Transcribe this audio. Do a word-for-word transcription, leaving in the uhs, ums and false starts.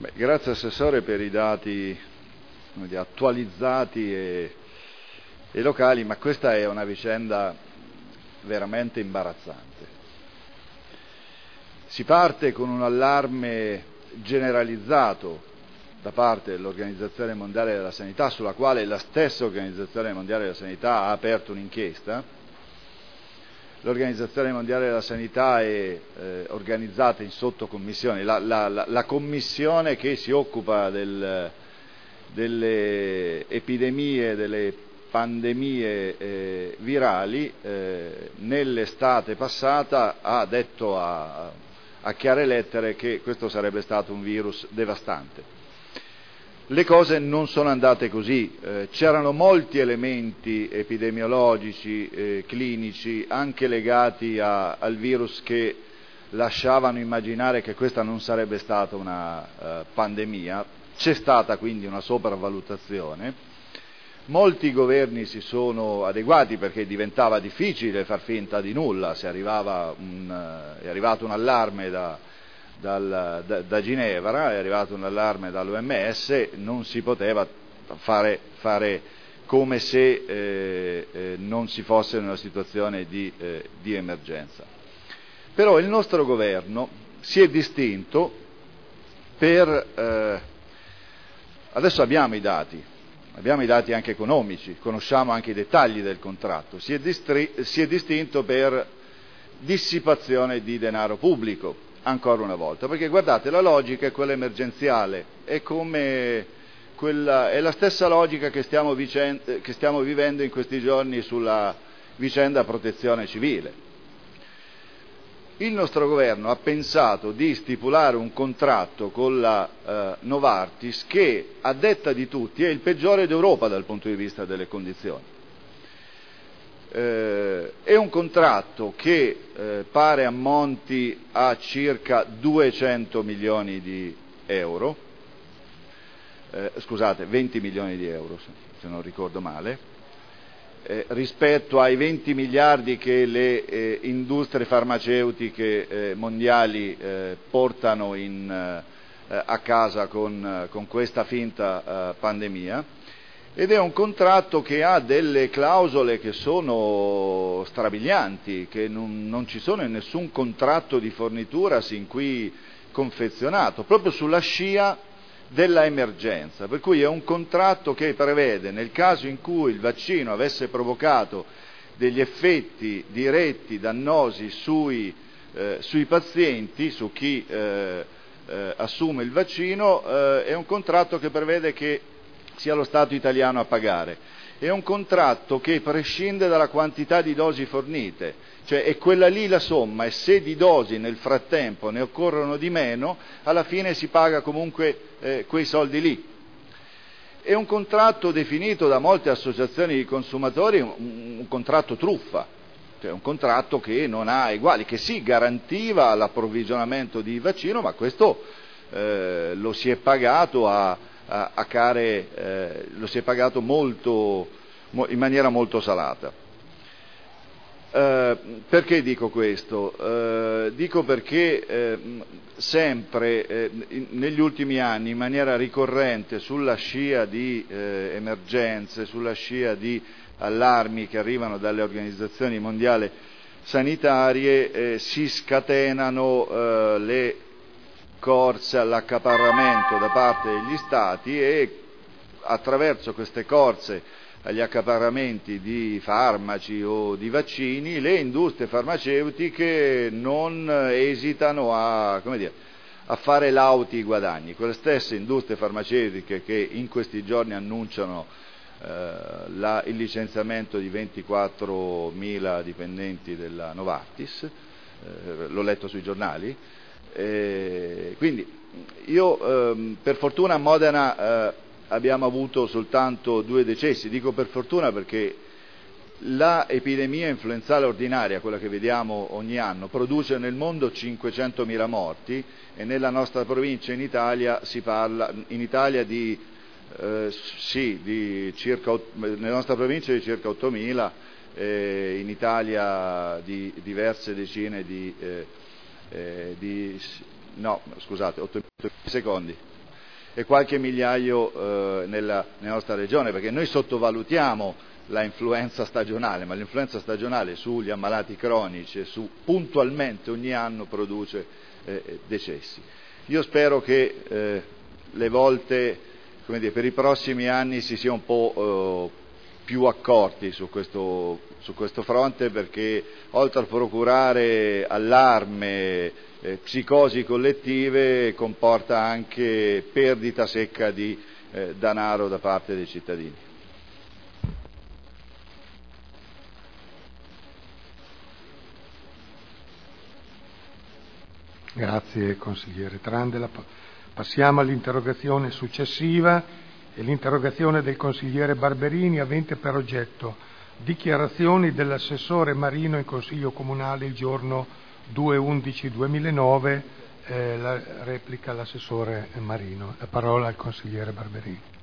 Beh, grazie Assessore per i dati dire, attualizzati e, e locali, ma questa è una vicenda veramente imbarazzante. Si parte con un allarme generalizzato da parte dell'Organizzazione Mondiale della Sanità, sulla quale la stessa Organizzazione Mondiale della Sanità ha aperto un'inchiesta. L'Organizzazione Mondiale della Sanità è eh, organizzata in sottocommissioni. La, la, la, la commissione che si occupa del, delle epidemie, delle pandemie eh, virali, eh, nell'estate passata ha detto a, a chiare lettere che questo sarebbe stato un virus devastante. Le cose non sono andate così, eh, c'erano molti elementi epidemiologici, eh, clinici, anche legati a, al virus che lasciavano immaginare che questa non sarebbe stata una uh, pandemia, c'è stata quindi una sopravvalutazione, molti governi si sono adeguati perché diventava difficile far finta di nulla, se arrivava un, uh, è arrivato un allarme da... Dal, da, da Ginevra, è arrivato un allarme dall'O M S, non si poteva fare, fare come se eh, eh, non si fosse in una situazione di, eh, di emergenza. Però il nostro governo si è distinto per, eh, adesso abbiamo i dati, abbiamo i dati anche economici, conosciamo anche i dettagli del contratto, si è, distri, si è distinto per dissipazione di denaro pubblico. Ancora una volta, perché guardate, la logica è quella emergenziale, è come quella, è la stessa logica che stiamo, vicen- che stiamo vivendo in questi giorni sulla vicenda protezione civile. Il nostro governo ha pensato di stipulare un contratto con la eh, Novartis che, a detta di tutti, è il peggiore d'Europa dal punto di vista delle condizioni. Eh, è un contratto che eh, pare ammonti a circa duecento milioni di euro, eh, scusate, venti milioni di euro se, se non ricordo male, eh, rispetto ai venti miliardi che le eh, industrie farmaceutiche eh, mondiali eh, portano in, eh, a casa con, con questa finta eh, pandemia. Ed è un contratto che ha delle clausole che sono strabilianti, che non, non ci sono in nessun contratto di fornitura sin qui confezionato, proprio sulla scia della emergenza. Per cui è un contratto che prevede, nel caso in cui il vaccino avesse provocato degli effetti diretti dannosi sui, eh, sui pazienti, su chi eh, eh, assume il vaccino, eh, è un contratto che prevede che sia lo Stato italiano a pagare. È un contratto che prescinde dalla quantità di dosi fornite, cioè è quella lì la somma, e se di dosi nel frattempo ne occorrono di meno, alla fine si paga comunque eh, quei soldi lì. È un contratto definito da molte associazioni di consumatori un, un contratto truffa, cioè un contratto che non ha eguali, che sì, garantiva l'approvvigionamento di vaccino, ma questo eh, lo si è pagato a A, a care, eh, lo si è pagato molto, mo, in maniera molto salata. Eh, perché dico questo? Eh, dico perché eh, sempre eh, in, negli ultimi anni, in maniera ricorrente, sulla scia di eh, emergenze, sulla scia di allarmi che arrivano dalle organizzazioni mondiali sanitarie, eh, si scatenano eh, le corse all'accaparramento da parte degli Stati e attraverso queste corse agli accaparramenti di farmaci o di vaccini le industrie farmaceutiche non esitano a, come dire, a fare lauti guadagni. Quelle stesse industrie farmaceutiche che in questi giorni annunciano eh, la, il licenziamento di ventiquattromila dipendenti della Novartis, eh, l'ho letto sui giornali. Eh, quindi io ehm, per fortuna a Modena eh, abbiamo avuto soltanto due decessi, dico per fortuna perché la epidemia influenzale ordinaria, quella che vediamo ogni anno, produce nel mondo cinquecentomila morti e nella nostra provincia in Italia si parla in Italia di, eh, sì, di circa, nella nostra provincia di circa ottomila, eh, in Italia di diverse decine di eh, Eh, di, no, scusate, otto secondi, e qualche migliaio eh, nella, nella nostra regione, perché noi sottovalutiamo la influenza stagionale, ma l'influenza stagionale sugli ammalati cronici e su puntualmente ogni anno produce eh, decessi. Io spero che eh, le volte, come dire, per i prossimi anni si sia un po' eh, più accorti su questo, su questo fronte, perché oltre a procurare allarme, eh, psicosi collettive, comporta anche perdita secca di eh, denaro da parte dei cittadini. Grazie consigliere Trandela. Passiamo all'interrogazione successiva, e l'interrogazione del consigliere Barberini avente per oggetto dichiarazioni dell'assessore Marino in Consiglio Comunale il giorno due undici duemilanove. Eh, la replica l'assessore Marino. La parola al consigliere Barberini.